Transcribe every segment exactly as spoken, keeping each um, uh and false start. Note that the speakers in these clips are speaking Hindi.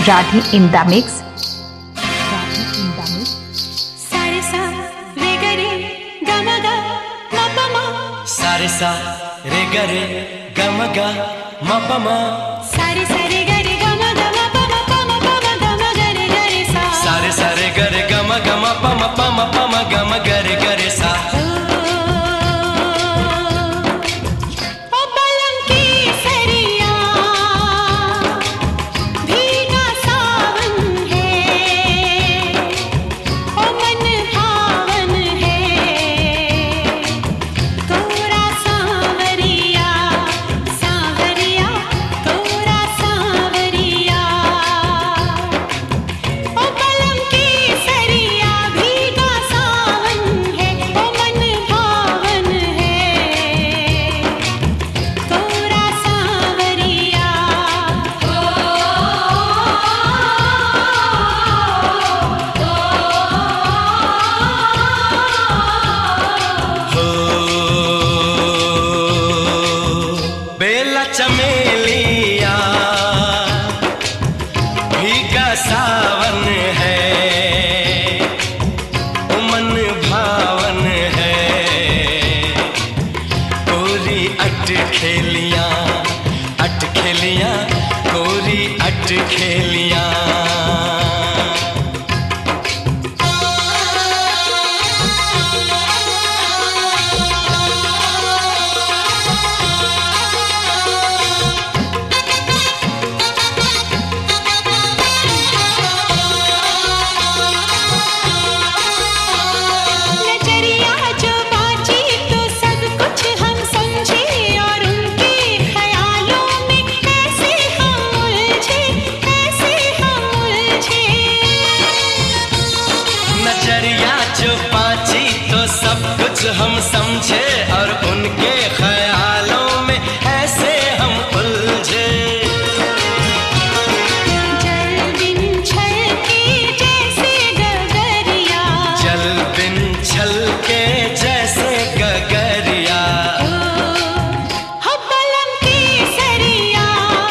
Radhe in the mix. Sare sa re ga re ga ma ga ma pa ma. Sare sa re ga re ga ma ga ma pa ma. Sare sa re ga re ga ma ga ma pa ma pa ma pa ma ga ma ga re ga re sa. Sare sa re ga re ga ma ga ma pa ma pa ma pa ma ga ma ga re ga re sa. चमेलिया भीगा सावन है, मन भावन है, कोरी अट खेलियां अट खेलियां कोरी अट खेलियां। नजरिया जो पाची तो सब कुछ हम समझे और उनके ख्यालों में ऐसे हम उलझे। जल बिन छलके जैसे गगरिया, जल बिन छलके जैसे गगरिया, हो पलम की सरिया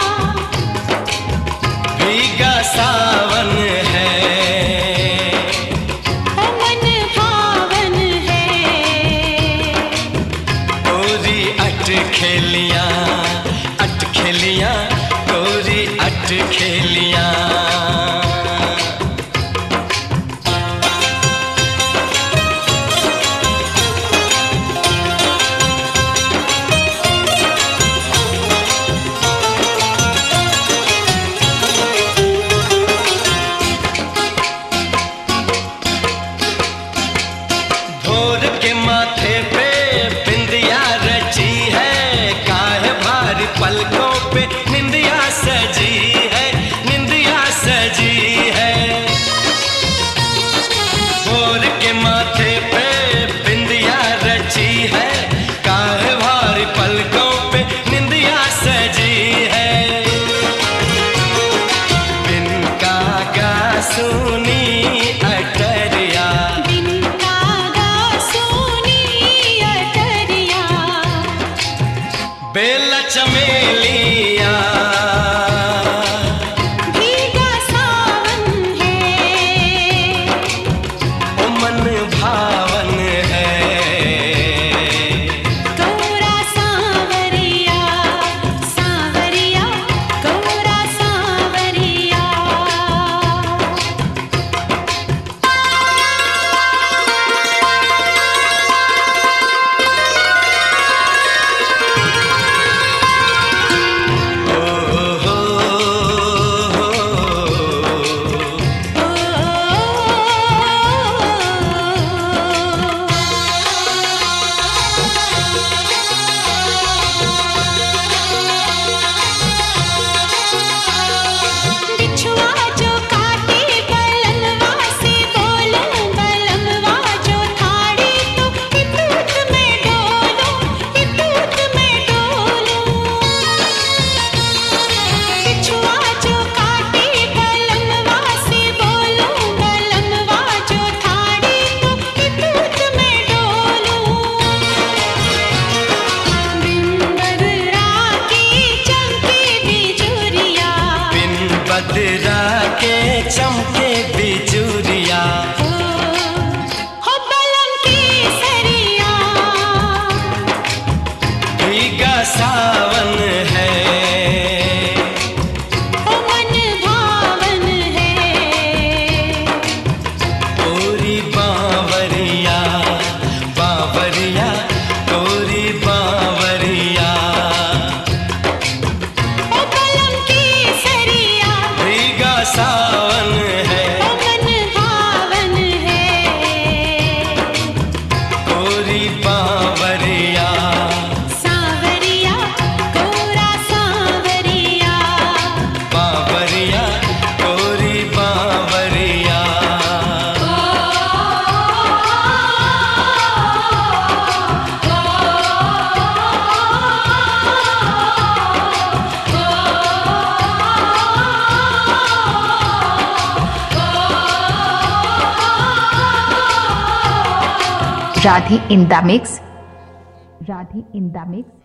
भीगा सावन है, अट खेलियां अट खेलियां कोरी अट खेलियां। भोर के माथे पे बिंदिया रची है, पलकों पे निंदिया सजी है, निंदिया इतरा के चमके बिजुरिया, हो बलम की सरिया, भीगा सावन है, ओ मन भावन है, कोरी बावरिया, बावरिया कोरी बावरिया, ओ बलम की सरिया, भीगा सावन है, ओ मन भावन है, कोरी बावरिया, सांवरिया कोरा सांवरिया, बावरिया कोरी Bawaria. Radhi in the mix. Radhi in the mix.